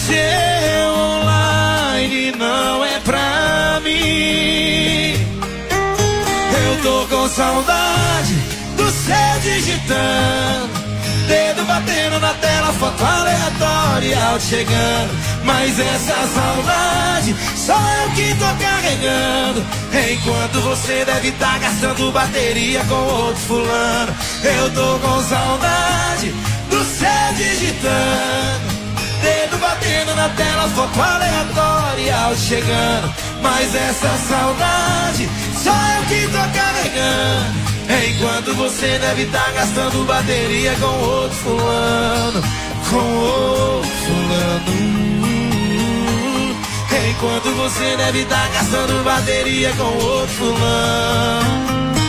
seu online não é pra mim. Eu tô com saudade do seu digitando, dedo batendo na tela, foto aleatória, áudio chegando. Mas essa saudade só eu que tô carregando, enquanto você deve estar gastando bateria com outro fulano. Eu tô com saudade do seu digitando, dedo batendo na tela, foto aleatória, áudio chegando. Mas essa saudade só eu que tô carregando, enquanto você deve estar gastando bateria com outro fulano. Com outro fulano. Enquanto você deve estar gastando bateria com outro fulano.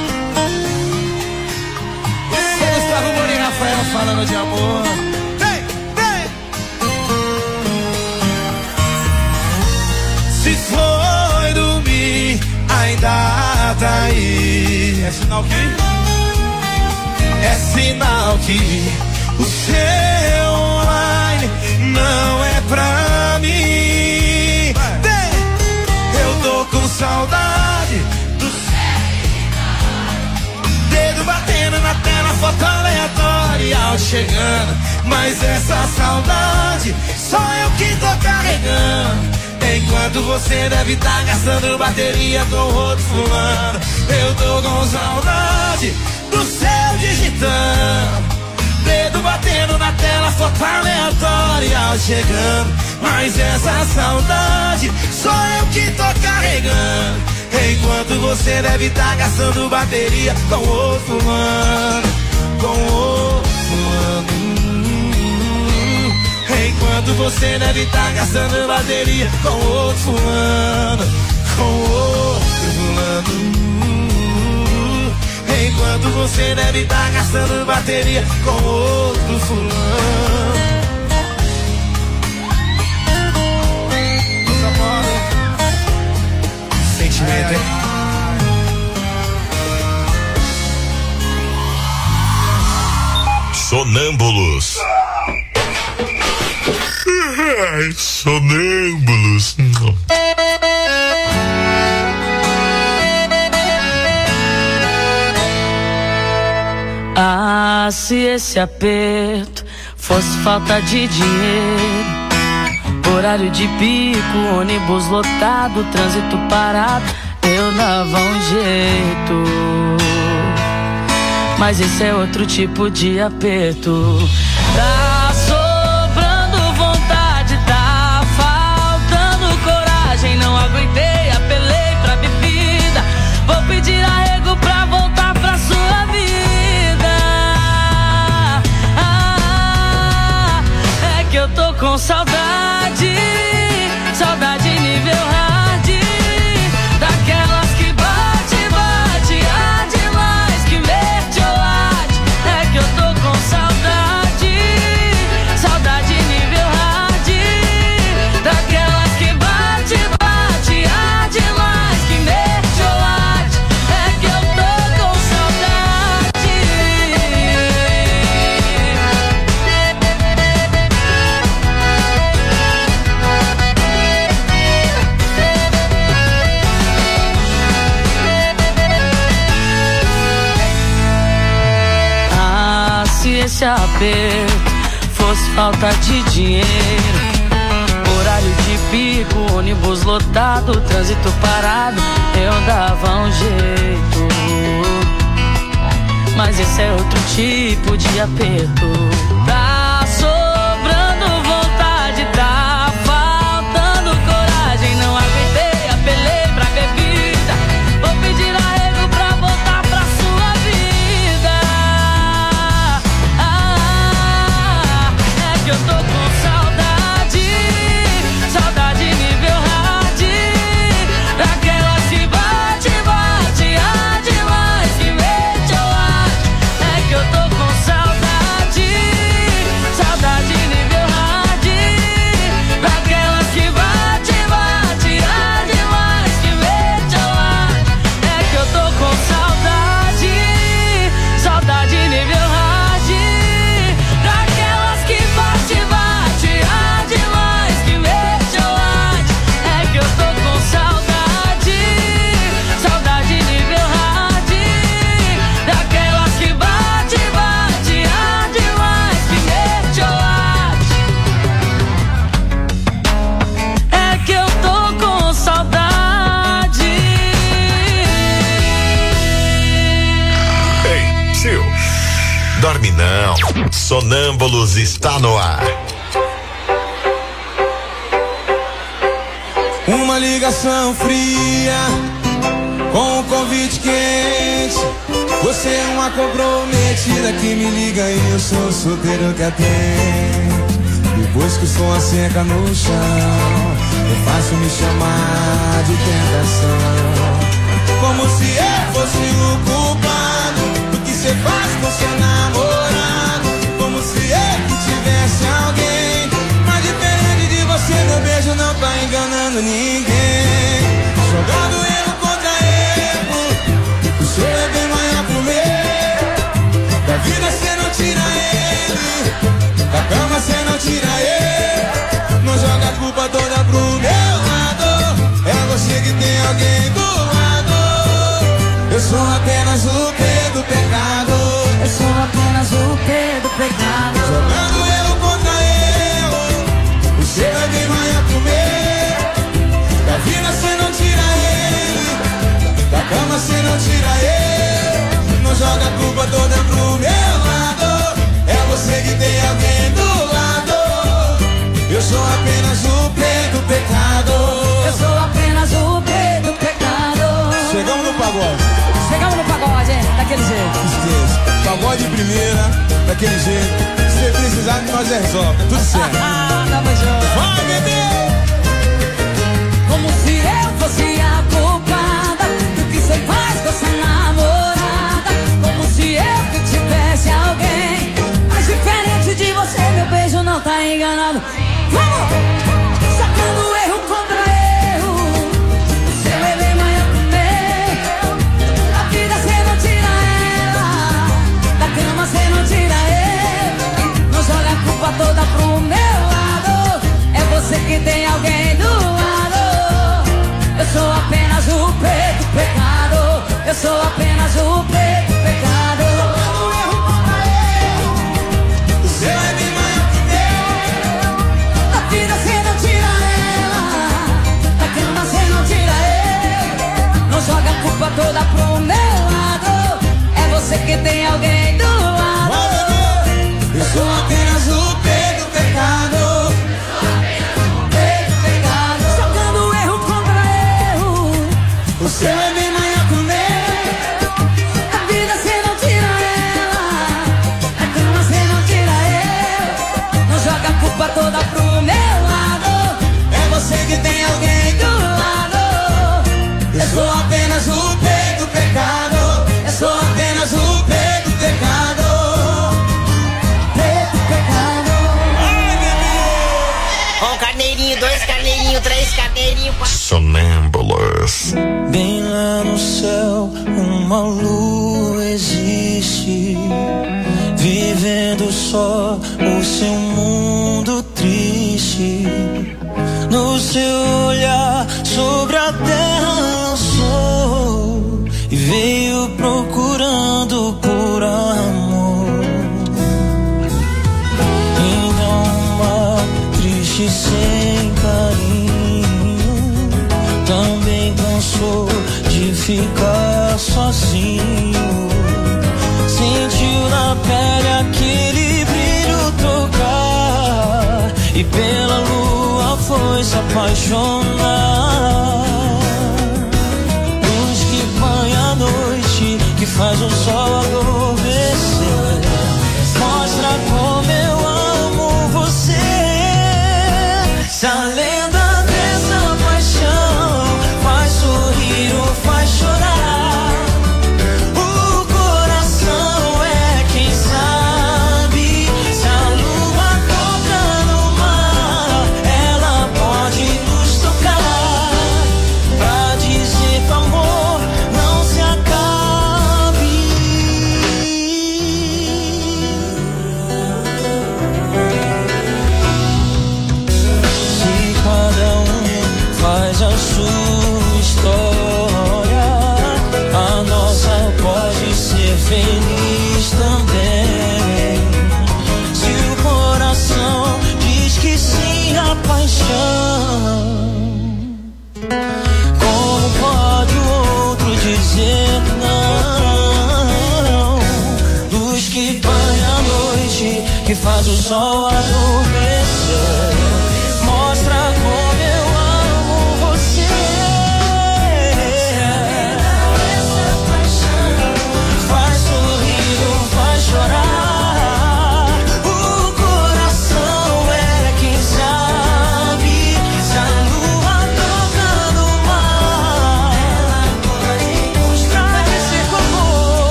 Gustavo Moura e Rafael falando de amor. Vem, vem. Se foi dormir, ainda tá aí. É sinal que? É sinal que o seu online não é pra mim. Eu tô com saudade do dedo batendo na tela, foto aleatória, áudio chegando. Mas essa saudade só eu que tô carregando, enquanto você deve estar gastando bateria com outro fulano. Eu tô com saudade do seu digitando, dedo batendo na tela, foto aleatória, áudio chegando. Mas essa saudade só eu que tô carregando, enquanto você deve estar gastando bateria com outro fulano. Com outro fulano. Enquanto você deve estar gastando bateria com outro fulano. Com outro fulano. Enquanto você deve estar gastando bateria com outro fulano. Sentimento, hein? Sonâmbulos. Sonâmbulos. Ah, se esse aperto fosse falta de dinheiro, horário de pico, ônibus lotado, trânsito parado, eu dava um jeito. Mas esse é outro tipo de aperto. Tá sobrando vontade, tá faltando coragem. Não aguentei, apelei pra bebida. Vou pedir arrego pra voltar pra sua vida. É que eu tô com saudade, saudade nível hard, daquelas que bate, bate, há demais, que mete ou late. É que eu tô com saudade, saudade nível hard, daquelas que bate, bate, há demais, que mete ou late. É que eu tô com saudade. Ah, se esse aperto fosse falta de dinheiro, horário de pico, ônibus lotado, trânsito parado, eu dava um jeito. Mas esse é outro tipo de aperto. Tá sobrando vontade, tá faltando coragem. Não aguentei, apelei pra bebida. Vou pedir arrego pra voltar pra sua vida. É que eu tô com saudade, saudade nível hard, daquelas que bate, bate, há demais, que mete ou late. É que eu tô com saudade, dorme não. Sonâmbulos está no ar. Uma ligação fria com um convite quente. Você é uma comprometida que me liga e eu sou solteiro que atende. Depois que o som seca no chão, é fácil me chamar de tentação. Como se eu fosse o culpado do que você faz com seu namorado. Como se eu que tivesse alguém. Mas diferente de você, meu beijo não tá enganando ninguém. Jogando erro contra erro, o seu é bem maior pro meu. Da vida cê não tira ele, da cama cê não tira ele. Não joga a culpa toda pro meu lado. É você que tem alguém do lado. Eu sou apenas o P do pecado. Eu sou apenas o P do pecado. Jogando erro contra erro, o seu é bem maior pro meu. Da vida cê não tira ele, da cama cê não tira ele. Não joga a culpa toda pro meu lado. É você que tem alguém do lado. Eu sou apenas o P do pecado. Eu sou apenas o P do pecado. Chegamos no pagode. Chegamos no pagode, hein? Daquele jeito. Esqueça. Pagode de primeira, daquele jeito. Se precisar, nós resolve. Tudo certo. Tamo junto. Vai, bebê! Como se eu fosse a culpada do que você faz com essa namorada. Como se eu que tivesse alguém. Mas diferente de você, meu beijo não tá enganado. Vamos! Sacando erro contra erro. O seu é bem maior que o meu. Da vida cê não tira ela, da cama cê não tira ele. Não joga a culpa toda pro meu lado. É você que tem alguém do lado. Eu sou apenas o P do pecado. Eu sou apenas o P do pecado. O seu é bem maior que o meu. Da vida cê não tira ela, da cama cê não tira ele. Não joga a culpa toda pro meu lado. É você que tem alguém do lado. Eu sou apenas o P do pecado. P do pecado. Jogando erro contra erro. O seu é bem maior que o meu. Da vida cê não tira ela, da cama cê não tira ele. Não joga a culpa toda pro meu lado. É você que tem alguém do lado. Eu sou apenas o P do pecado. Eu sou apenas o P do pecado. P do pecado. Ai, bebê! Um carneirinho, dois carneirinhos, três carneirinhos, quatro. Sonâmbulos. Bem lá no céu, uma lua existe, vivendo só o seu mundo triste. No seu olhar sobre a terra lançou e veio procurando por amor. Então uma triste sem carinho também cansou de ficar sozinho. Sentiu na pele aquele brilho tocar e pela lua foi se apaixonar. Luz que banha a noite, que faz o sol adormecer, mostra como eu amo você. Se a lenda dessa paixão faz sorrir ou faz chorar, o coração é quem sabe. Se a lua toca no mar, ela pode nos tocar pra dizer que o amor não se acabe. Se cada um faz a sua história, a nossa pode ser feliz também. Se o coração diz que sim à paixão, como pode o outro dizer não? Luz que banha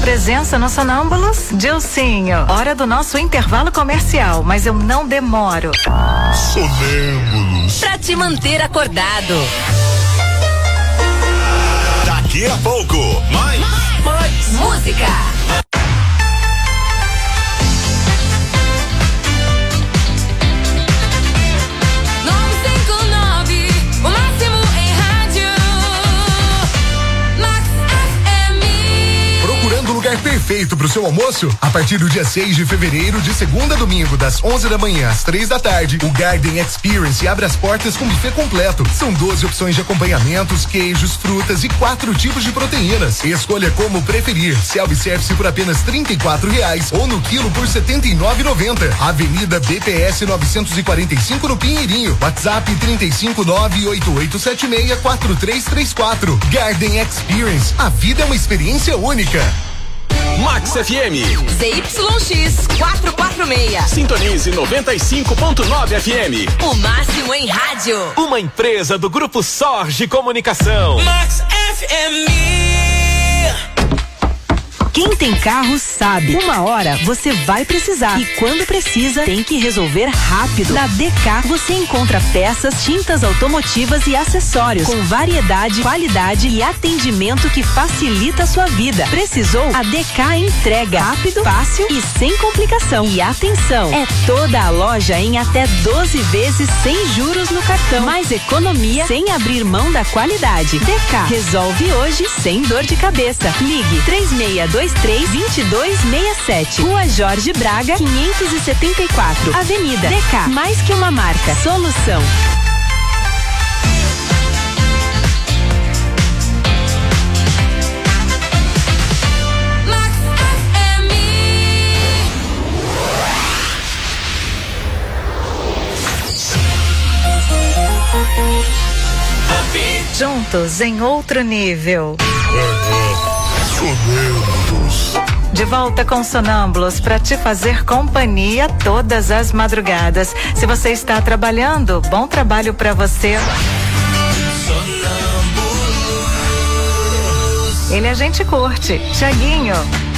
presença no Sonâmbulos? Dilcinho, hora do nosso intervalo comercial, mas eu não demoro. Sonâmbulos. Pra te manter acordado. Daqui a pouco, mais música. 959, o máximo em rádio. Max FM. Procurando o lugar perfeito pro seu almoço? A partir do dia 6 de fevereiro, de segunda a domingo, das 11 da manhã às 3 da tarde, o Garden Experience abre as portas com buffet completo. São 12 opções de acompanhamentos, queijos, frutas e 4 tipos de proteínas. Escolha como preferir. Self-service por apenas R$34 ou no quilo por R$79,90. Avenida BPS 945 no Pinheirinho. WhatsApp 35988764334. Garden Experience. A vida é uma experiência única. Max FM. ZYX 446. Sintonize 95.9 FM. O máximo em rádio. Uma empresa do Grupo Sorge Comunicação. Max FM. Quem tem carro sabe, uma hora você vai precisar e quando precisa tem que resolver rápido. Na DK você encontra peças, tintas automotivas e acessórios com variedade, qualidade e atendimento que facilita a sua vida. Precisou? A DK entrega rápido, fácil e sem complicação. E atenção, é toda a loja em até 12 vezes sem juros no cartão. Mais economia sem abrir mão da qualidade. DK resolve hoje sem dor de cabeça. Ligue 3623-2267. Rua Jorge Braga, 574. Avenida DK. Mais que uma marca. Solução. Juntos em outro nível. De volta com Sonâmbulos para te fazer companhia todas as madrugadas. Se você está trabalhando, bom trabalho para você. Ele a gente curte. Thiaguinho.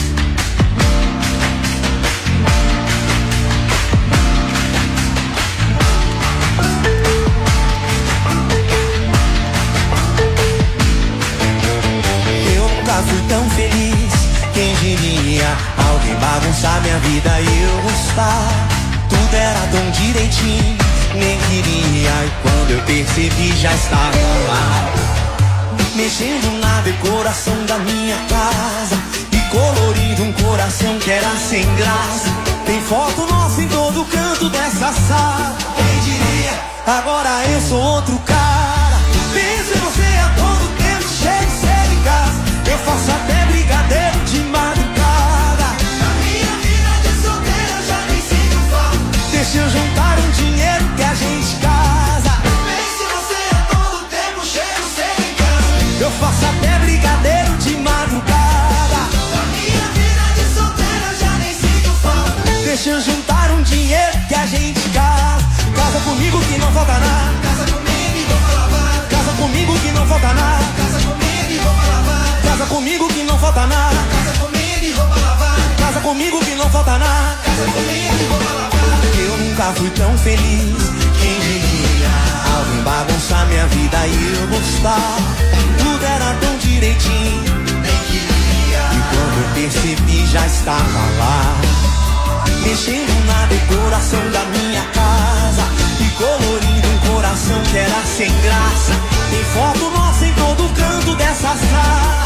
Fui tão feliz, quem diria? Alguém bagunçar minha vida e eu gostar. Tudo era tão direitinho, nem queria. E quando eu percebi já estava lá, mexendo na decoração da minha casa e colorindo um coração que era sem graça. Tem foto nossa em todo canto dessa sala. Quem diria? Agora eu sou outro cara. Penso em você a todo tempo, chego cedo em casa. Eu faço até brigadeiro de madrugada. Na minha vida de solteira já nem sinto falta. Deixa eu juntar um dinheiro que a gente casa. Pense você a todo tempo, chego cedo em casa. Eu faço até brigadeiro de madrugada. Na minha vida de solteira já nem sinto falta. Deixa eu juntar um dinheiro que a gente casa. Casa comigo que não falta nada. Casa comigo e roupa lavada. Casa comigo que não falta nada. Casa comigo e roupa lavada. Casa comigo que não falta nada. Casa comigo e roupa lavada. Casa comigo que não falta nada. Casa comigo e roupa lavada. Eu nunca fui tão feliz, quem diria? Alguém bagunçar minha vida e eu gostar. Tudo era tão direitinho, nem queria. E quando eu percebi já estava lá, mexendo na decoração da minha casa e colorindo um coração que era sem graça. Tem foto nossa em todo canto dessa sala.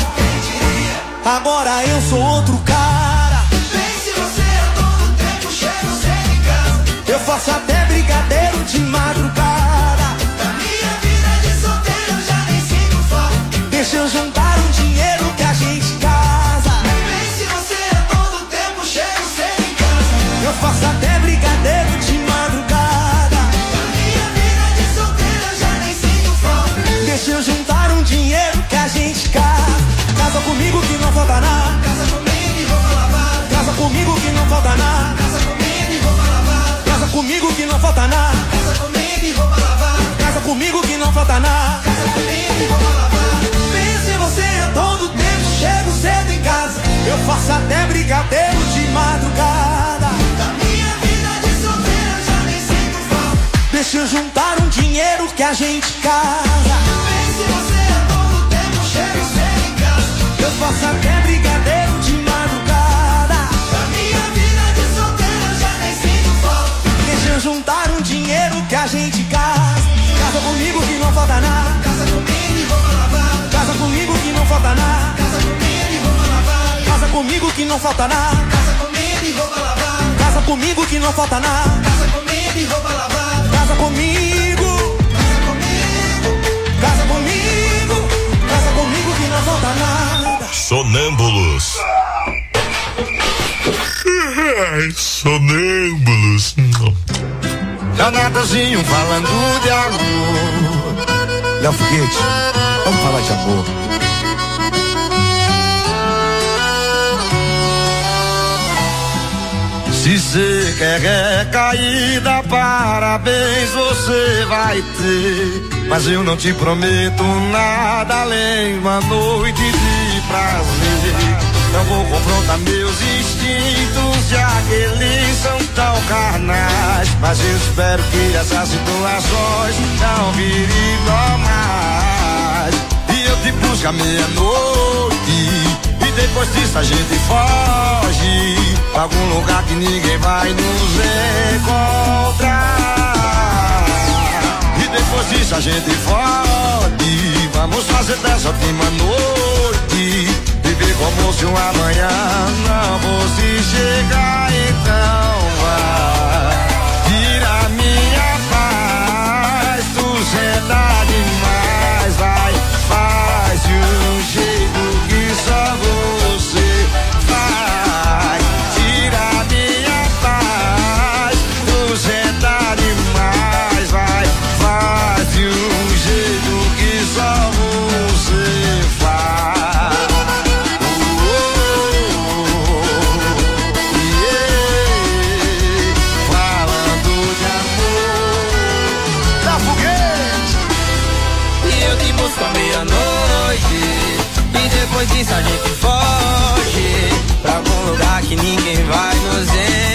Agora eu sou outro cara. Pense você a todo tempo, chego cedo em casa. Eu faço até brigadeiro de madrugada. Na minha vida de solteiro eu já nem sinto falta. Deixa eu juntar um dinheiro que a gente casa. Pense você a todo tempo, chego cedo em casa. Eu faço até brigadeiro de madrugada. Na minha vida de solteiro eu já nem sinto falta. Deixa eu juntar um dinheiro que a gente casa. Casa comigo que não falta nada. Casa comigo e roupa lavada. Casa comigo que não falta nada. Casa comigo e roupa lavada. Casa comigo que não falta nada. Casa comigo e roupa lavada. Casa comigo que não falta nada. Casa comigo e roupa lavada. Pense em você a todo tempo, chego cedo em casa. Eu faço faço até brigadeiro de madrugada. Da minha vida de solteiro já nem sinto falta. Deixa eu juntar um dinheiro que a gente casa. Vê se você é bom no tempo, chega sem em casa. Eu faço até brigadeiro de madrugada. Da minha vida de solteiro já nem sinto falta. Deixa eu juntar um dinheiro que a gente casa. Casa comigo que não falta nada. Casa comigo e roupa lavada. Casa comigo que não falta nada. Casa comigo e roupa lavada. Casa comigo que não falta nada. Casa comigo e roupa lavada. Casa comigo que não falta nada. Casa comigo e roupa lavada. Casa comigo. Casa comigo. Casa comigo. Casa comigo que não falta nada. Sonâmbulos. Sonâmbulos. Danadazinho falando de amor. Léo Foguete, vamos falar de amor. Se cê quer recaída, parabéns você vai ter. Mas eu não te prometo nada além de uma noite de prazer. Não vou confrontar meus instintos, já que eles são tão carnais. Mas eu espero que essas situações não virem normais. E eu te busco à meia-noite, e depois disso a gente foge pra algum lugar que ninguém vai nos encontrar. E depois disso a gente foge. Vamos fazer dessa última noite viver como se um amanhã não fosse chegar. Então vai, tira minha paz, tu senta demais, vai, faz de um jeito que só você vai. Tira minha paz, tu senta demais, vai, faz de um jeito que só você faz. Depois disso a gente foge pra algum lugar que ninguém vai nos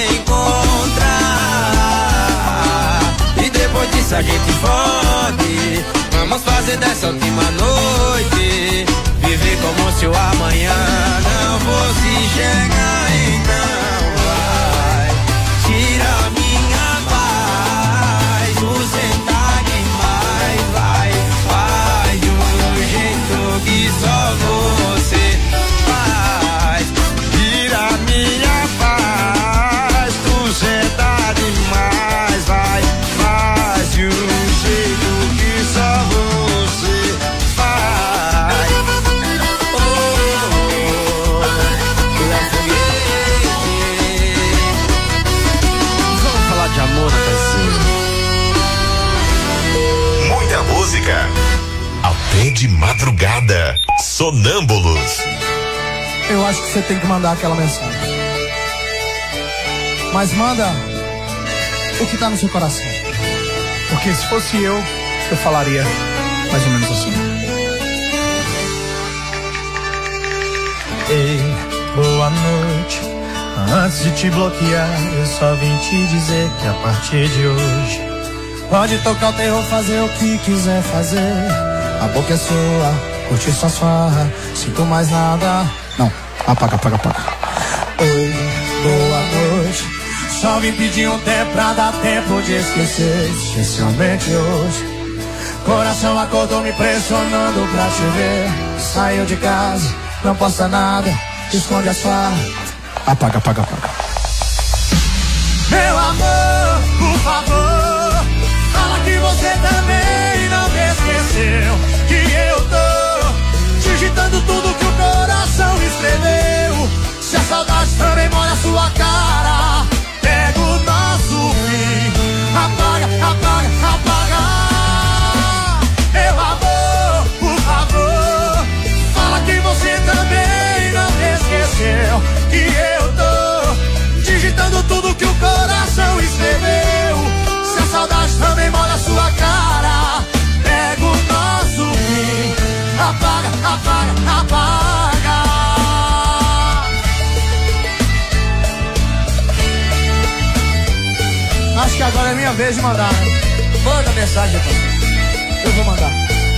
encontrar. E depois disso a gente foge. Vamos fazer dessa última noite viver como se o amanhã não fosse chegar. Então vai, tira minha paz, o sentar demais, vai, faz de um jeito que só você faz. Tira minha paz, tu senta demais, vai, faz de um jeito que só você faz. Oh, vamos falar de amor, rapazinho. Muita música. Até de madrugada. Sonâmbulos. Eu acho que você tem que mandar aquela mensagem. Mas manda o que tá no seu coração. Porque se fosse eu falaria mais ou menos assim. Ei, boa noite. Antes de te bloquear, eu só vim te dizer que a partir de hoje pode tocar o terror, fazer o que quiser fazer. A boca é sua, curtir suas farras, sinto mais nada. Não, apaga. Oi, boa noite. Só vim pedir um tempo pra dar tempo de esquecer, especialmente hoje. Coração acordou me pressionando pra te ver. Saiu de casa, não posta nada, esconde as farras. Apaga. Meu amor, por favor, fala que você também não me esqueceu. Que eu tô digitando tudo que o coração escreveu. Se a saudade também molha a sua cara, pega o nosso fim. Apaga. Meu amor, por favor, fala que você também não me esqueceu. Que eu tô digitando tudo que o coração escreveu. Se a saudade também molha a sua cara, pega o nosso fim. Apaga. Acho que agora é minha vez de mandar. Manda mensagem, papai. Eu vou mandar.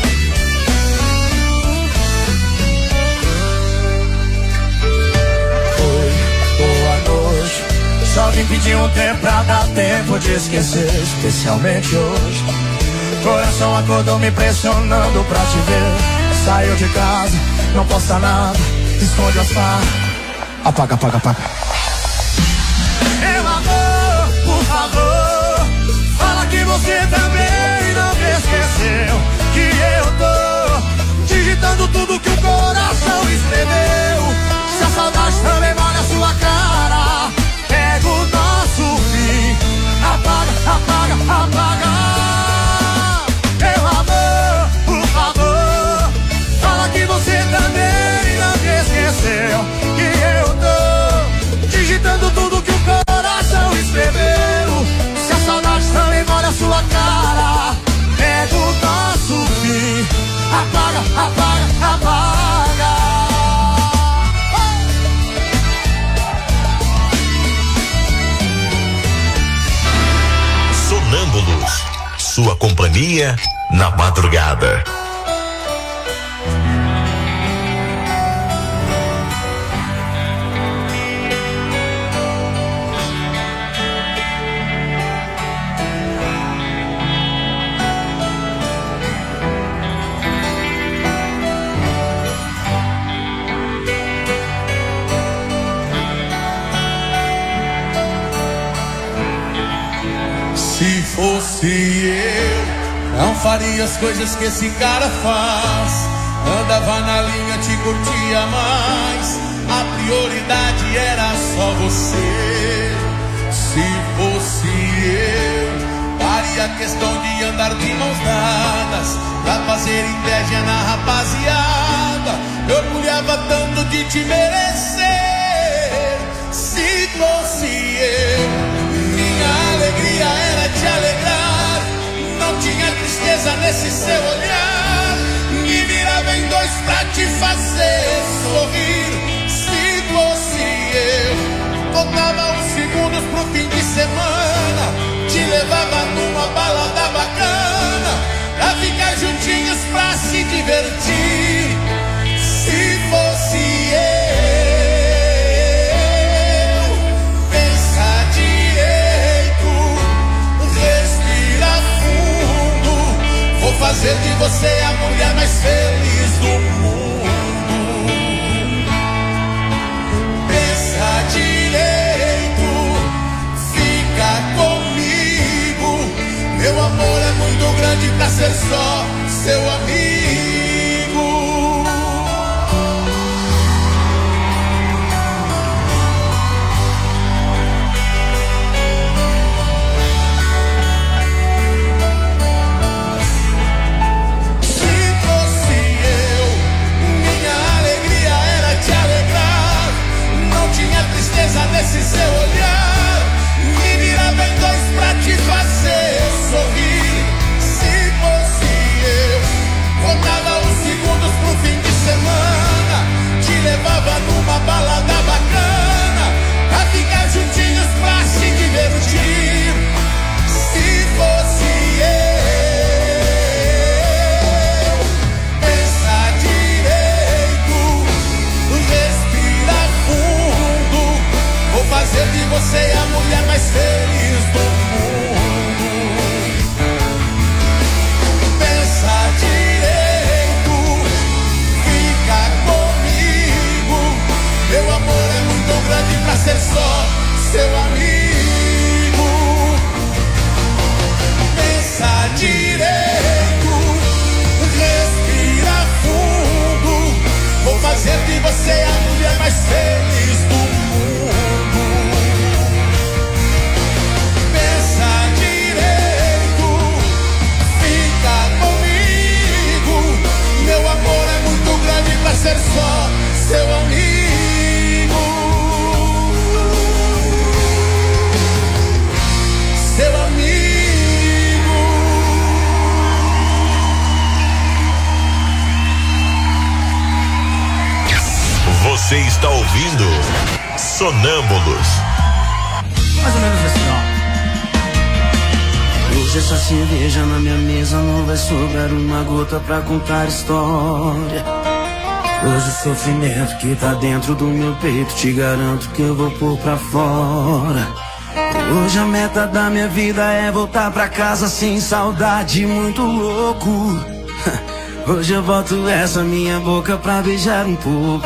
Oi, boa noite. Só vim pedir um tempo pra dar tempo de esquecer, especialmente hoje. Coração acordou me pressionando pra te ver. Saiu de casa, não posta nada, esconde as farras. Apaga, apaga, apaga. Meu amor, por favor, fala que você também não me esqueceu. Que eu tô digitando tudo que o coração escreveu. Se a saudade também molha a sua cara, pega o nosso fim. Apaga, apaga, apaga. Meu amor, por favor, fala que você também não me esqueceu. Que eu tô digitando tudo que o coração escreveu. Se a saudade também molha a sua cara, pega o nosso fim. Apaga, apaga, apaga. Sonâmbulos, sua companhia na madrugada. Se fosse eu, não faria as coisas que esse cara faz. Andava na linha, te curtia mais. A prioridade era só você. Se fosse eu, faria questão de andar de mãos dadas, pra fazer inveja na rapaziada. Eu orgulhava tanto de te merecer. Se fosse eu, minha alegria era te alegrar. Não tinha tristeza nesse seu olhar. Me virava em dois pra te fazer sorrir. Se fosse eu, contava os segundos pro fim de semana. Te levava numa balada bacana, pra ficar juntinhos pra se divertir. Se fosse eu, pensa direito, respira fundo. Vou fazer de você a mulher mais feliz do mundo. Pensa direito, fica comigo. Meu amor é muito grande pra ser só seu amigo. Nesse seu olhar, me virava em dois pra te fazer sorrir. Se fosse eu, contava os segundos pro fim de semana. Te levava numa balada bacana, pra ficar juntinhos pra se divertir. Se fosse eu, pensa direito, respira fundo. Vou fazer de você a mulher mais feliz do mundo. Pensa direito, fica comigo. Meu amor é muito grande pra ser só seu amigo. Pensa direito, respira fundo. Vou fazer de você a mulher mais feliz do mundo. Pra ser só seu amigo. Seu amigo. Você está ouvindo Sonâmbulos. Mais ou menos assim, ó. essa cerveja na minha mesa não vai sobrar uma gota pra contar história. Hoje o sofrimento que tá dentro do meu peito, te garanto que eu vou pôr pra fora. Hoje a meta da minha vida é voltar pra casa sem saudade, muito louco. Hoje eu boto essa minha boca pra beijar um pouco.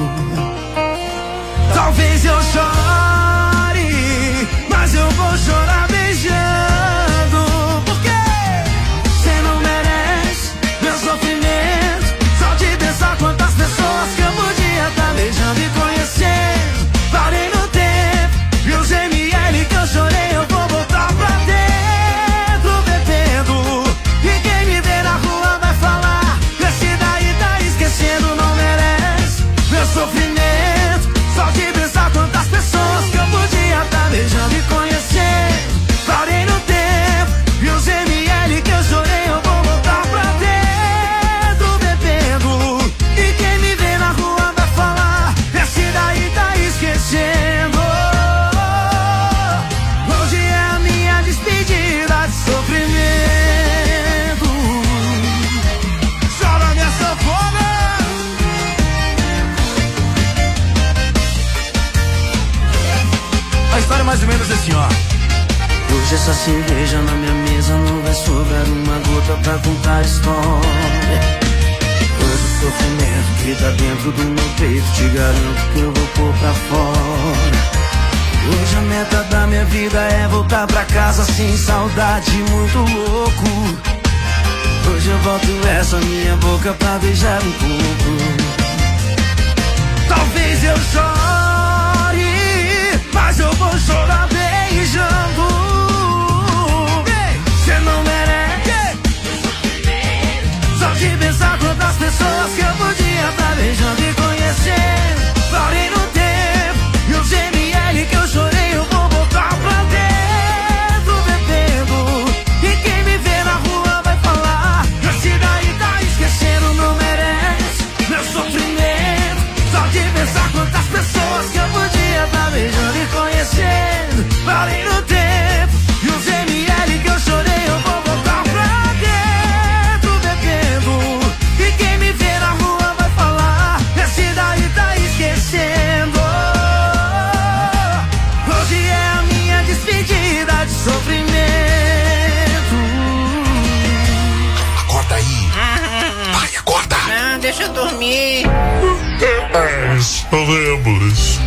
Talvez eu chore, mas eu vou chorar beijando. Porque cê não merece meu sofrimento. Só de pensar quantas pessoas que eu podia tá beijando e conhecendo. Parei no tempo e os ml que eu chorei eu vou botar pra dentro bebendo. E quem me vê na rua vai falar: esse daí tá esquecendo, não merece meu sofrimento. Só de pensar quantas pessoas que eu podia tá beijando e conhecendo. Parei no tempo e os ml que eu chorei eu vou botar pra dentro bebendo. E quem me vê na rua vai falar: esse daí tá esquecendo. Hoje é a minha despedida de sofrimento. Chora minha sanfona. A história é mais ou menos assim, ó. Hoje essa cerveja na minha mesa não vai sobrar uma gota pra contar história. Hoje o sofrimento que tá dentro do meu peito, te garanto que eu vou pôr pra fora. Hoje a meta da minha vida é voltar pra casa sem saudade, muito louco. Hoje eu boto essa minha boca pra beijar um pouco. Talvez eu chore, mas eu vou chorar beijando. Cê não merece. Só de pensar quantas pessoas que eu podia tá beijando e conhecendo. Parei no tempo e os ml que eu chorei eu vou botar pra dentro bebendo. E quem me vê na rua vai falar: esse daí tá esquecendo, não merece meu sofrimento. Só de pensar quantas pessoas que eu podia tá beijando e conhecendo. Parei no tempo e os ml que eu chorei eu vou botar pra dentro bebendo. E quem me vê na rua vai falar: esse daí tá esquecendo. Hoje é a minha despedida de sofrimento. Acorda aí. Vai, acorda. Não, deixa eu dormir. Podemos.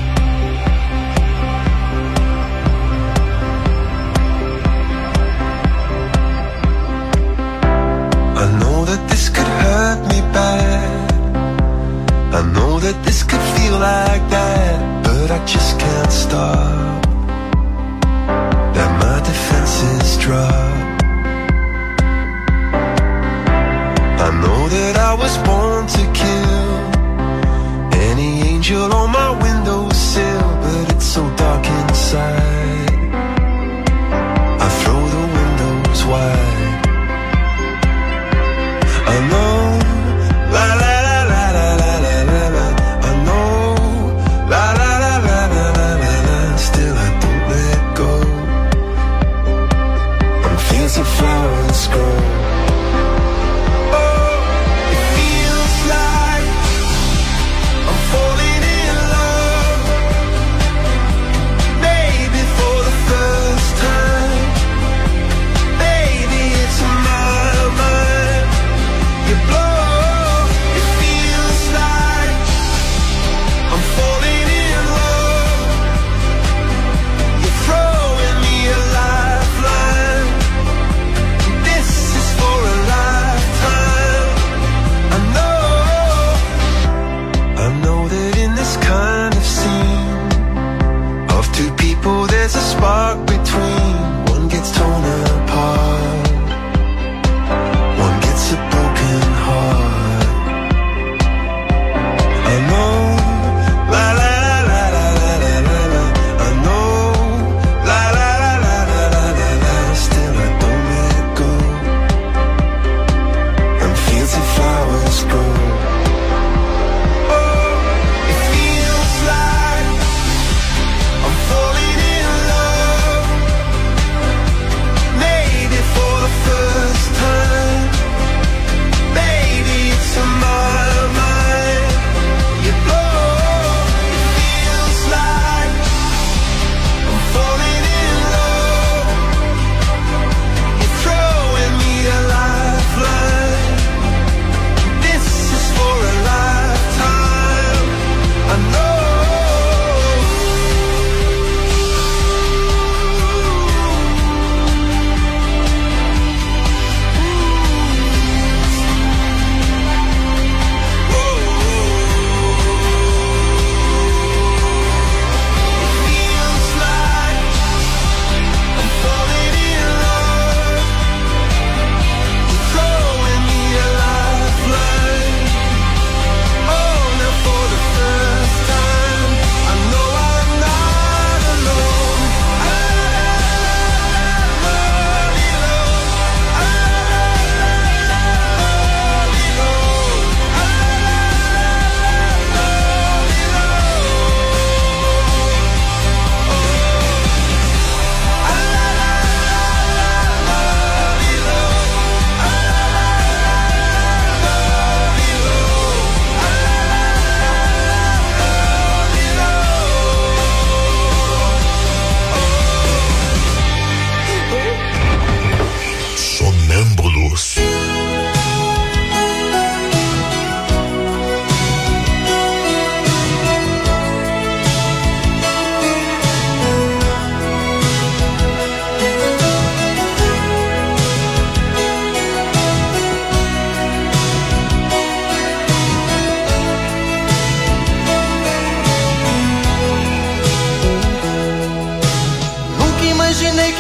I know that this could hurt me bad. I know that this could feel like that, but I just can't stop. That my defenses drop. I know that I was born to kill. Any angel on my windowsill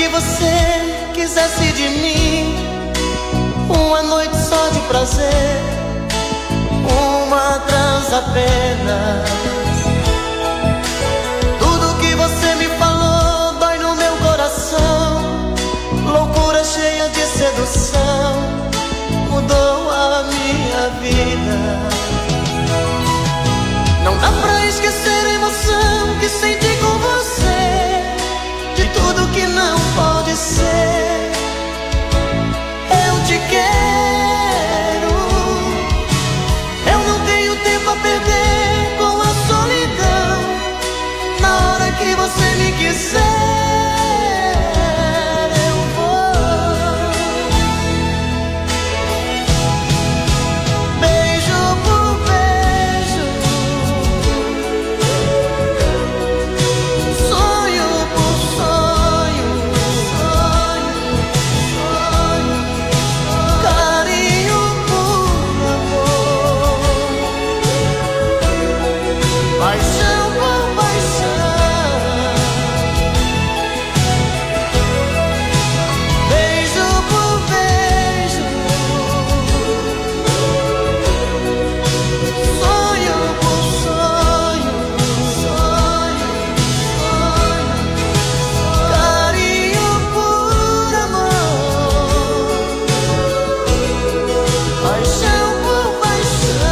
que você quisesse de mim, uma noite só de prazer, uma trans apenas. Tudo que você me falou dói no meu coração, loucura cheia de sedução, mudou a minha vida. Não dá pra esquecer a emoção que senti com você, de tudo que não pode ser. Eu te quero, eu não tenho tempo a perder com a solidão. Na hora que você me quiser, eu vou. Beijo por beijo, sonho por sonho, carinho por amor, paixão por paixão. Beijo por beijo, sonho por sonho, carinho por amor, paixão por paixão.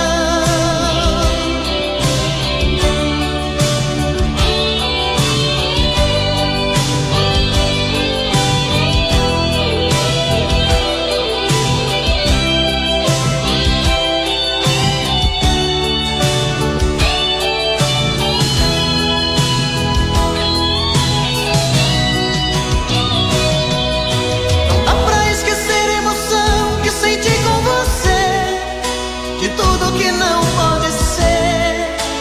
Não dá pra esquecer a emoção que senti com você, de tudo que não pode ser.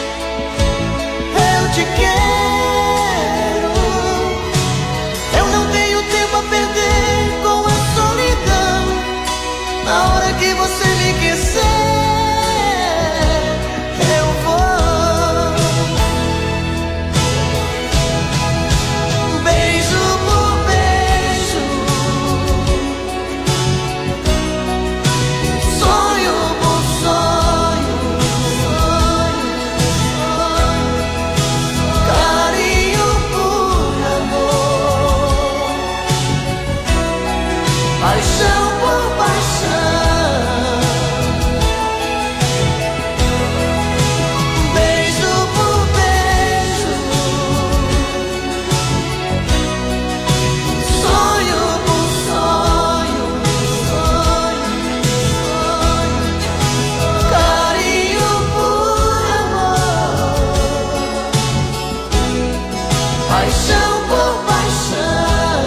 Eu te quero, eu não tenho tempo a perder com a solidão. Na hora que você me quiser, eu vou. Beijo por beijo, sonho por sonho, carinho por amor, paixão por paixão. Beijo por beijo, sonho por sonho, carinho por amor, paixão por paixão.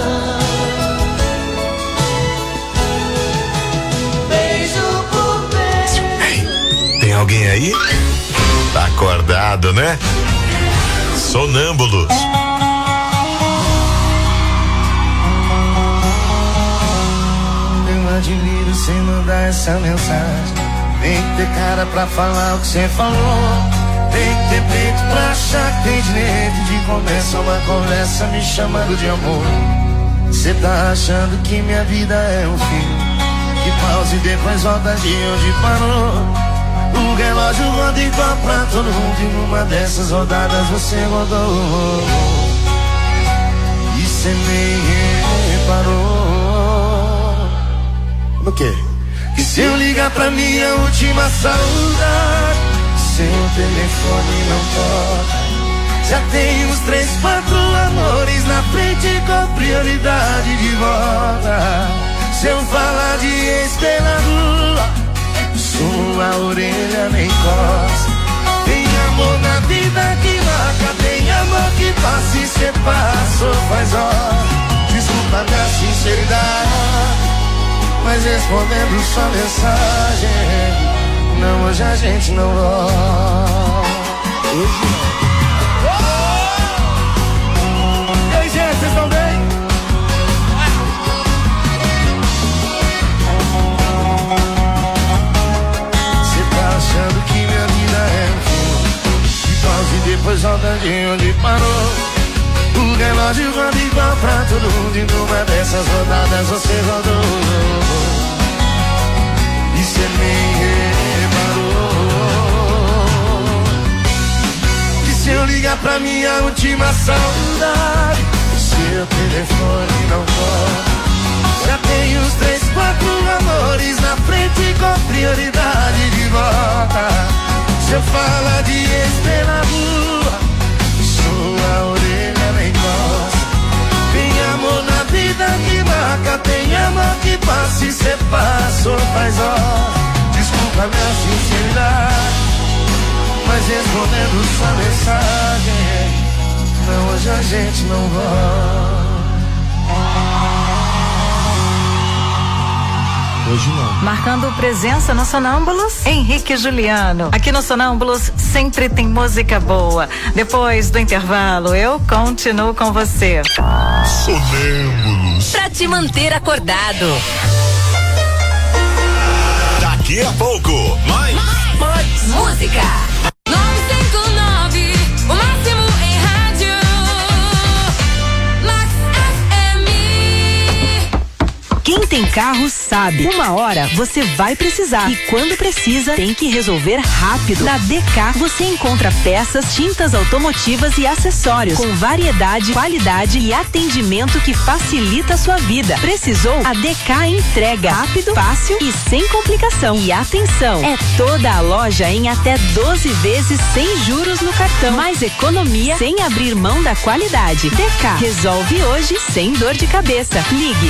Beijo por beijo. Tem alguém aí? Tá acordado, né? Sonâmbulos. Eu admiro você mandar essa mensagem. Tem que ter cara pra falar o que você falou. Tem que ter peito pra achar que tem direito de começar uma conversa me chamando de amor. Você tá achando que minha vida é um filme que pausa e depois volta de onde parou. O relógio roda igual pra todo mundo e numa dessas rodadas você rodou. E você nem reparou no quê? Que se eu ligar pra minha última saudade, seu telefone não toca. Já tem uns 3, 4 amores na frente com prioridade de volta. Se eu falar de ex pela rua, sua orelha nem coça. Tem amor na vida que marca, tem amor que passa e cê passou faz hora. Desculpa minha sinceridade, mas respondendo sua mensagem, não, hoje a gente não volta. Hoje não. E aí, gente, vocês estão bem? Você tá achando que minha vida é um filme que pausa e depois volta de onde parou. O relógio roda igual pra todo mundo e Quantas rodadas você rodou e cê nem reparou? Que se eu ligar pra minha última saudade, seu telefone não toca. Já tem uns 3, 4 amores na frente com prioridade de volta. Se eu falar de estrela rua, sua orelha nem gosta. Tem amor na vida que marca, tem amor que passa e cê passou faz hora. Desculpa minha sinceridade, mas respondendo sua mensagem, não, hoje a gente não volta. Hoje não. Marcando presença no Sonâmbulos, Henrique e Juliano. Aqui no Sonâmbulos sempre tem música boa. Depois do intervalo, eu continuo com você. Sonâmbulos. Pra te manter acordado. Daqui a pouco, mais música. 959, o máximo em rádio. Max FM. Quem tem carro sabe. Uma hora você vai precisar. E quando precisa, tem que resolver rápido. Na DK você encontra peças, tintas automotivas e acessórios com variedade, qualidade e atendimento que facilita a sua vida. Precisou? A DK entrega rápido, fácil e sem complicação. E atenção, é toda a loja em até 12 vezes sem juros no cartão. Mais economia sem abrir mão da qualidade. DK resolve hoje sem dor de cabeça. Ligue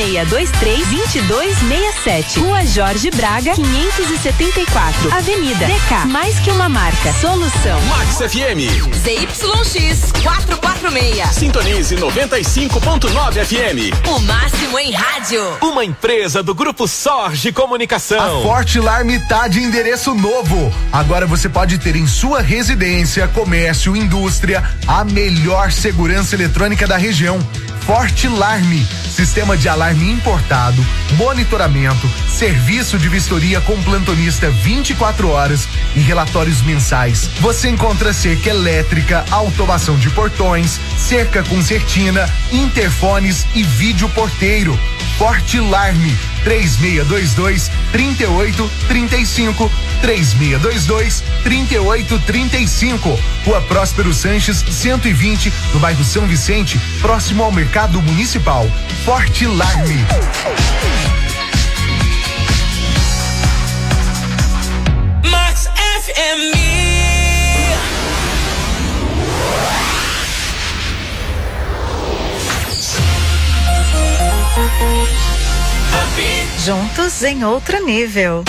3623-2267. Rua Jorge Braga, 574. Avenida DK. Mais que uma marca. Solução. Max FM. ZYX 446. Sintonize 95.9 FM. O máximo em rádio. Uma empresa do Grupo Sorge Comunicação. A Forte Alarme tá de endereço novo. Agora você pode ter em sua residência, comércio, indústria, a melhor segurança eletrônica da região. Forte Alarme, sistema de alarme importado, monitoramento, serviço de vistoria com plantonista 24 horas e relatórios mensais. Você encontra cerca elétrica, automação de portões, cerca com certina, interfones e vídeo porteiro. Forte Alarme, 3622-3835, 3622-3835. Rua Próspero Sanches, 120, no bairro São Vicente, próximo ao Mercado Municipal. Forte Alarme. Max FM. Juntos em outro nível.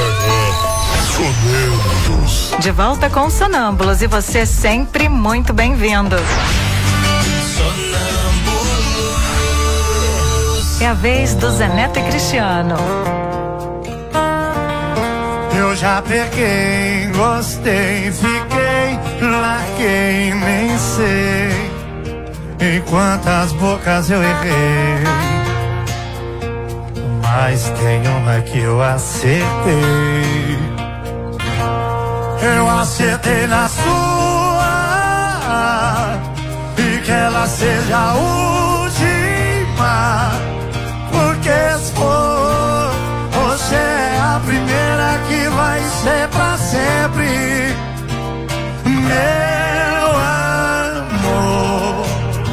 De volta com Sonâmbulos e você é sempre muito bem-vindo. É a vez do Zé Neto e Cristiano. Eu já peguei, gostei, fiquei, larguei, nem sei em quantas bocas eu errei. Mas tem uma que eu acertei. Eu acertei na sua, e que ela seja a última. Porque se for, você é a primeira que vai ser pra sempre. Meu amor,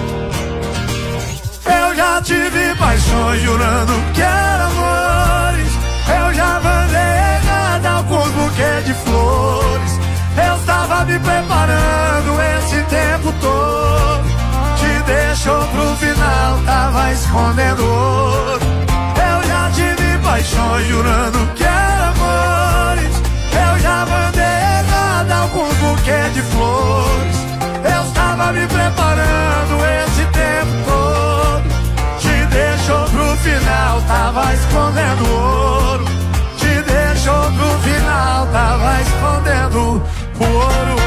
eu já tive paixões jurando que era amores. Eu já mandei errada alguns buquês de flores. Eu estava me preparando esse tempo todo. Te deixou pro final, tava escondendo ouro. Eu já tive paixões jurando que era amores. Eu já mandei errada alguns buquês de flores. Eu estava me preparando esse tempo todo. Te deixou pro final, tava escondendo ouro. Te deixou pro final, tava escondendo o ouro.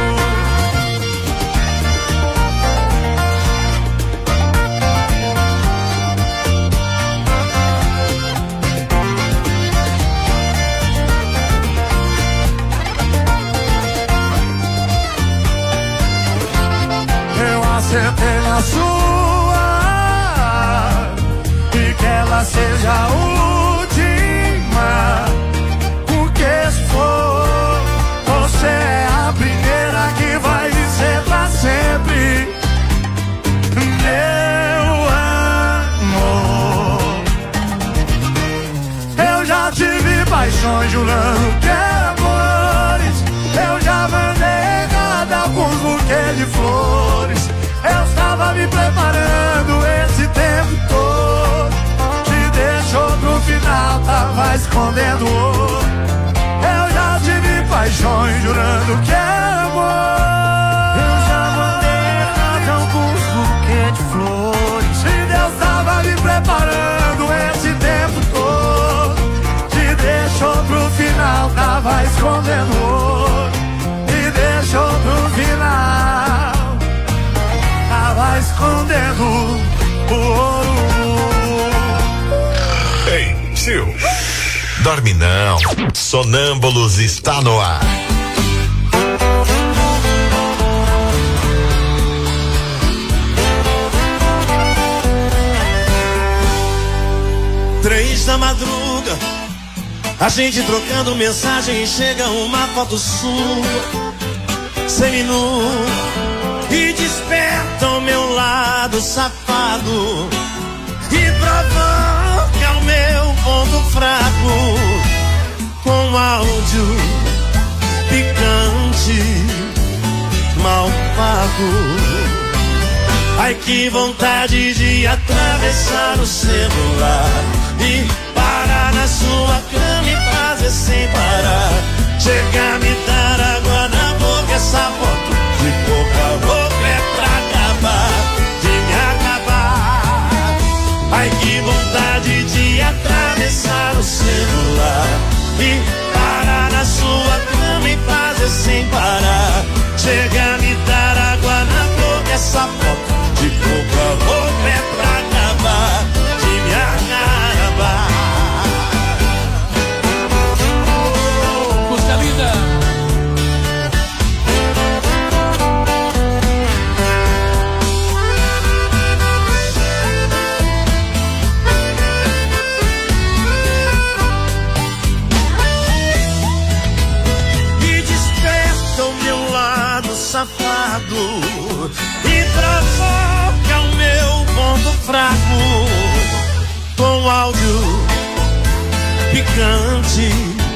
Eu acertei na sua, ela seja a última, porque se for, você é a primeira que vai dizer pra sempre, meu amor. Eu já tive paixões jurando que era amores, eu já mandei errado alguns buquês de flores, eu estava me preparando esse tempo todo, te deixou pro final, tava escondendo o outro. Eu já tive paixões jurando que era amor, eu já mandei errado alguns buquês de flores, e Deus tava me preparando esse tempo todo, te deixou pro final, tava escondendo o outro, e deixou pro final, tava escondendo o ouro. Ei, Sil, dorme não. Sonâmbulos está no ar. Três da madruga, a gente trocando mensagem, chega uma foto sua, seminu, e desperta o meu lado safado, e provoca o meu ponto fraco, com áudio picante, mal pago. Ai, que vontade de atravessar o celular e parar na sua cama e fazer sem parar, chegar a me dar água na boca, essa foto de boca a boca é pra acabar, de me acabar. Ai, que vontade de atravessar o celular e parar na sua cama e fazer sem parar, chegar a me dar água na boca, essa foto de boca a boca é pra acabar, de me acabar. Música linda. E desperta o meu lado safado e provoca o meu ponto fraco, com áudio picante,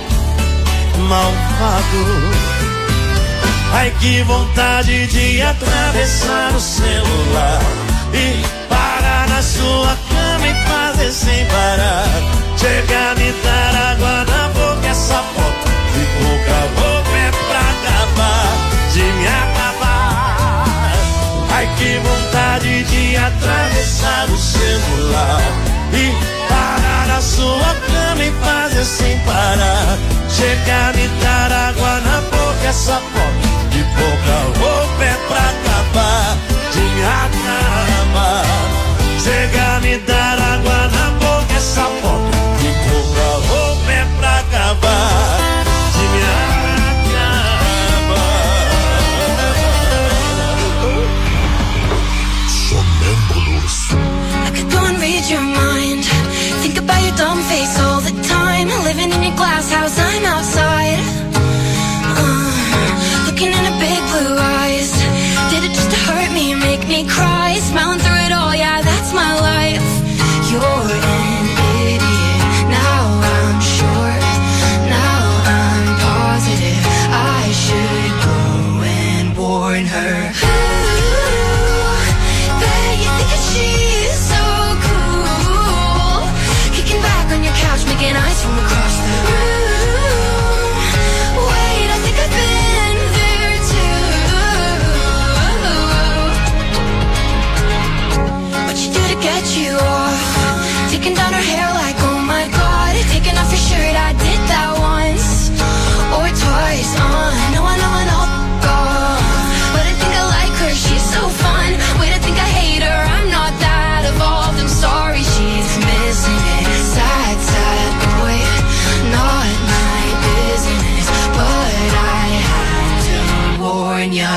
malvado. Ai, que vontade de atravessar o celular e parar na sua cama e fazer sem parar, chegar a me dar água na boca, essa foto de boca a boca é pra acabar, de me acabar. Ai, que vontade de atravessar o celular e parar na sua cama e fazer sem parar, chegar a me dar água na boca, essa foto de boca a boca é pra acabar, de me acabar. Chegar a me dar água na boca, essa foto de boca a boca é pra acabar, de me I could go and read your mind, think about your dumb face all the time, living in your glass house, I'm outside, looking in her big blue eyes, did it just to hurt me, make me cry, smiling through it all, yeah, that's my life. You're an idiot, now I'm sure, now I'm positive, I should go and warn her. She's so cool, kicking back on your couch, making eyes from across the room. Wait, I think I've been there too. What you do to get you off, taking down her hair like, oh my god, taking off your shirt, I did that once or twice, no, I know, God, but I think I like her, she's so fun. Wait, I think I hate her, I'm not that evolved, I'm sorry, she's missing it. Sad, sad boy, not my business, but I had to warn ya.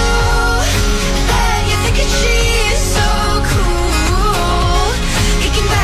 Ooh, hey, you thinking she's so cool, kicking back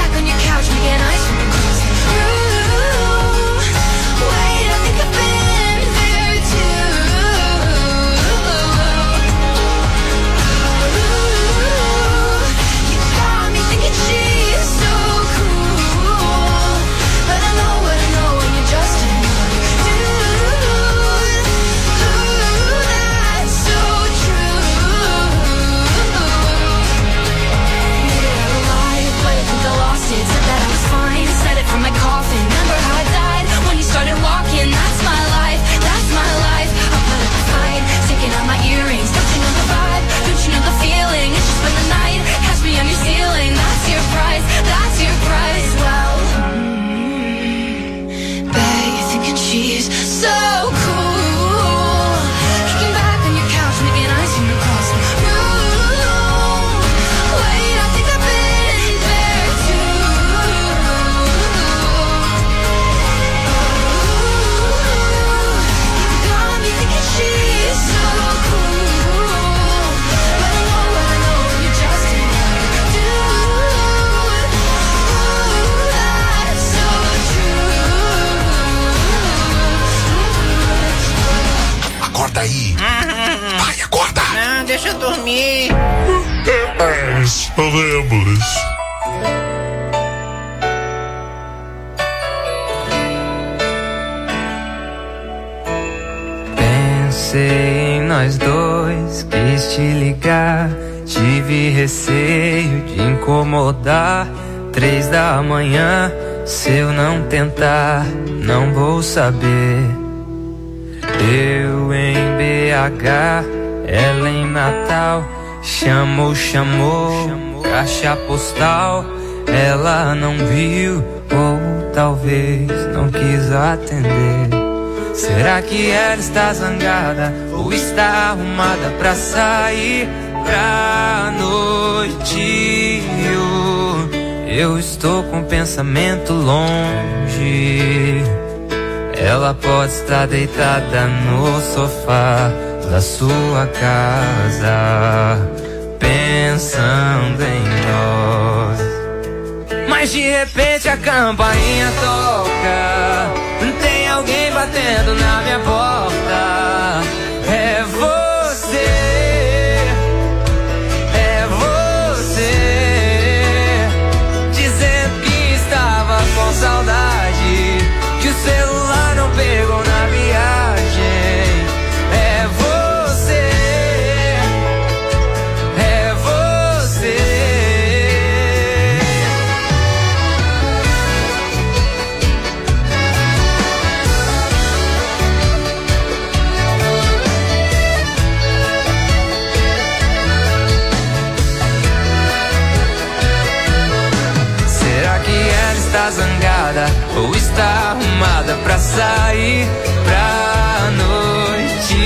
dormir. Sonâmbulos. Pensei em nós dois, quis te ligar. Tive receio de incomodar. 3 da manhã, se eu não tentar, não vou saber. Eu em BH, ela em Natal. Chamou, caixa postal. Ela não viu, ou talvez não quis atender. Será que ela está zangada ou está arrumada pra sair pra noite? Eu estou com o pensamento longe. Ela pode estar deitada no sofá da sua casa, pensando em nós. Mas de repente a campainha toca, tem alguém batendo na minha porta. É você, dizendo que estava com saudade, que o celular não pegou na viagem. É você, é você. Será que ela está zangada ou está arrumada pra sair pra noite?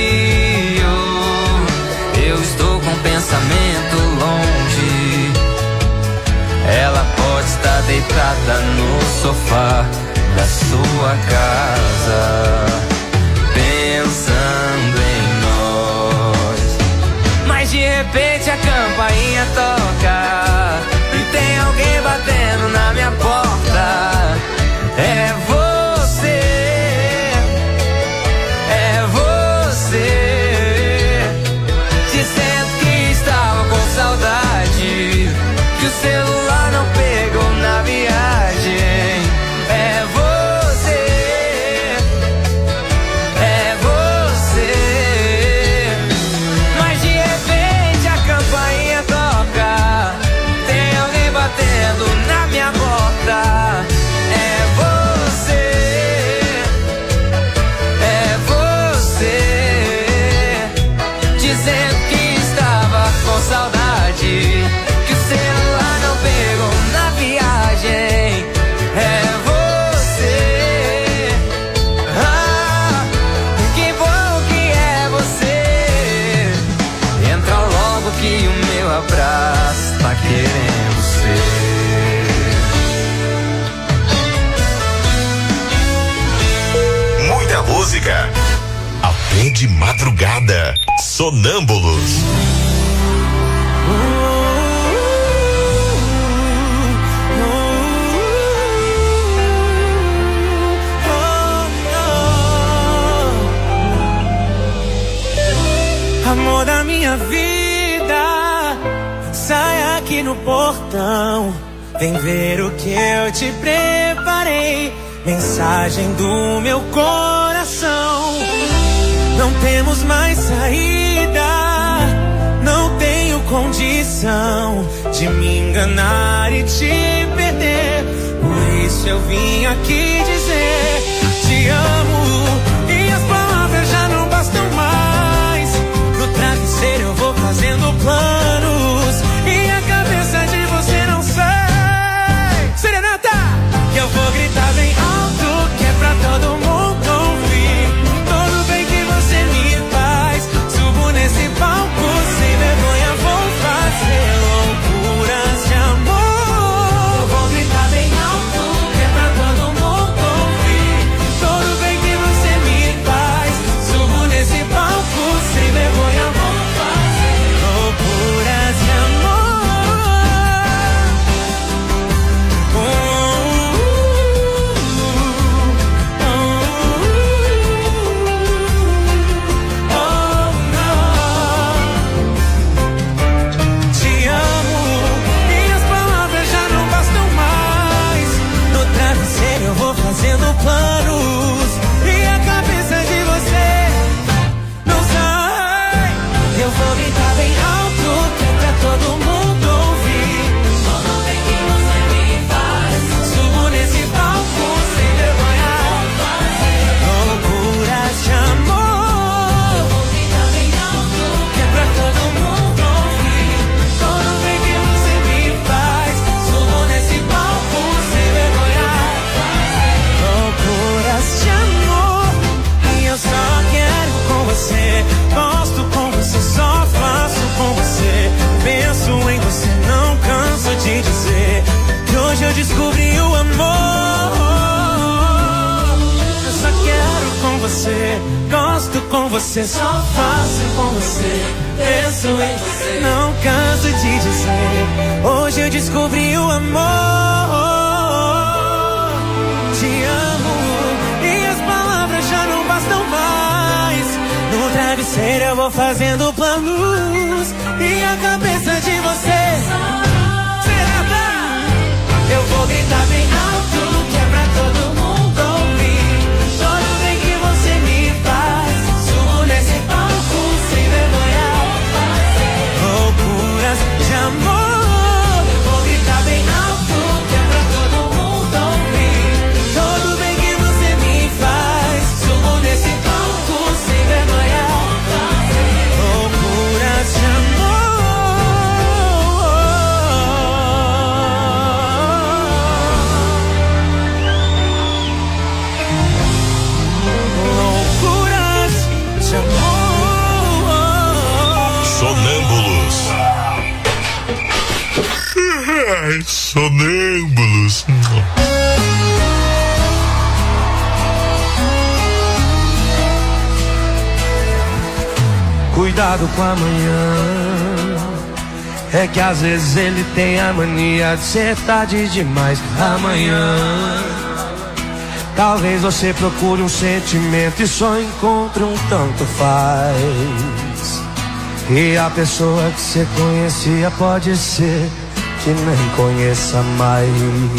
Eu estou com o pensamento longe. Ela pode estar deitada no sofá da sua casa, pensando em nós. Mas de repente a campainha toca, tem alguém batendo na minha porta. É você, dizendo que estava com saudade, que o celular não pegou na viagem. É você, mas de repente a campainha toca, tem alguém batendo na minha porta. É você, dizendo que estava com saudade, que o celular não pegou na viagem. É você, que bom que é você. Entra logo que o meu abraço tá querendo ser. Muita música. Até de madrugada. Sonâmbulos. Amor da minha vida, sai aqui no portão, vem ver o que eu te preparei. Mensagem do meu coração. Não temos mais saída, não tenho condição de me enganar e te perder. Por isso eu vim aqui dizer te amo, e as palavras já não bastam mais. No travesseiro eu vou fazendo planos, e a cabeça de você não sai. Serenata! E eu vou gritar bem alto, que é pra todo mundo ouvir todo bem que você me faz. Subo nesse palco sem vergonha, vou fazer loucuras de amor. Eu vou gritar bem alto, que é pra todo mundo ouvir com você, só faço com você, penso em você. Não canso de dizer, hoje eu descobri o amor. Te amo e as palavras já não bastam mais. No travesseiro eu vou fazendo planos e a cabeça de você. Eu vou gritar bem alto, que é pra todo mundo ouvir. Todo bem que você me faz, subo nesse palco sem vergonha. Loucuras de amor. Eu vou gritar bem alto, que é pra todo mundo ouvir. Todo bem que você me faz, subo nesse palco sem vergonha. Loucuras de amor. Sonâmbulos. Ai, sonâmbulos. Cuidado com amanhã, é que às vezes ele tem a mania de ser tarde demais. Amanhã talvez você procure um sentimento e só encontre um tanto faz. E a pessoa que você conhecia pode ser que nem conheça mais.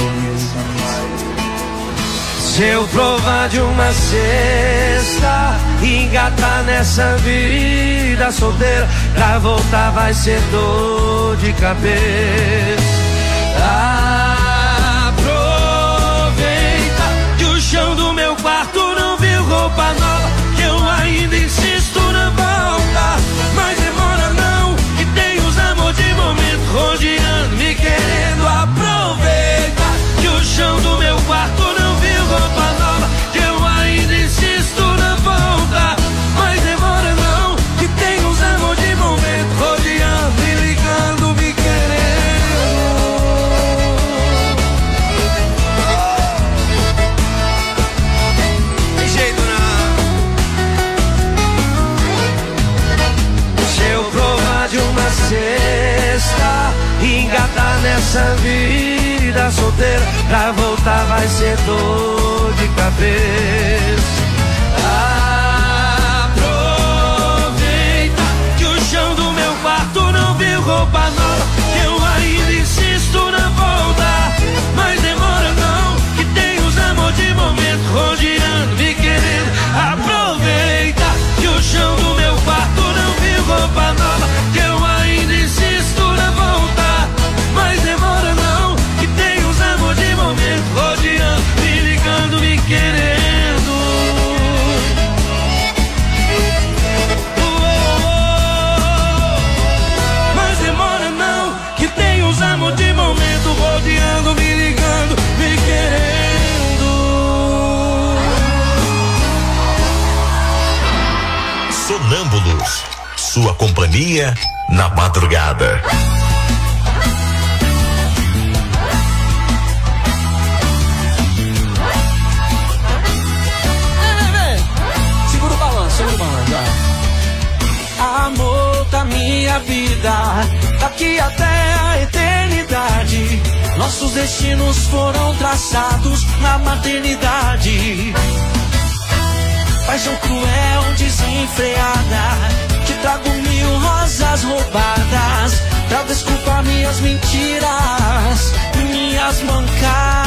Se eu provar de uma cesta e engatar nessa vida solteira, pra voltar vai ser dor de cabeça. Aproveita que o chão do meu quarto não viu roupa nova, que eu ainda insisto na volta. Mas demora não, que tem os amor de momento rodeando, me querendo. Aproveita que o chão do meu quarto não viu roupa nova, que eu ainda insisto na volta. Mas demora não, que tem os amor de momento rodeando, me ligando, me querendo. Tem jeito não. Se eu provar de uma cesta e engatar nessa vida solteira, pra voltar vai ser dor de cabeça. Aproveita que o chão do meu quarto não viu roupa nova, que eu ainda insisto na volta. Mas demora não, que tem os amor de momento rodeando, me querendo. Aproveita que o chão do meu quarto não viu roupa nova, que eu ainda insisto na volta. Mas demora não, que tem os amor de momento rodeando, me ligando, me querendo. Mas demora não, que tem os amor de momento rodeando, me ligando, me querendo. Sonâmbulos. Sua companhia na madrugada. Segura o balanço já. Amor da minha vida, daqui até a eternidade, nossos destinos foram traçados na maternidade. Paixão cruel, desenfreada, te trago 1000 rosas roubadas pra desculpar minhas mentiras e minhas mancadas.